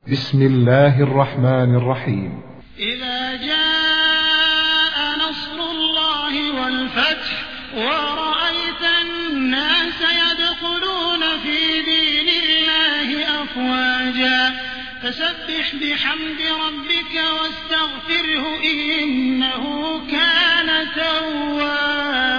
بسم الله الرحمن الرحيم. إذا جاء نصر الله والفتح ورأيت الناس يدخلون في دين الله أفواجا فسبح بحمد ربك واستغفره إنه كان توابا.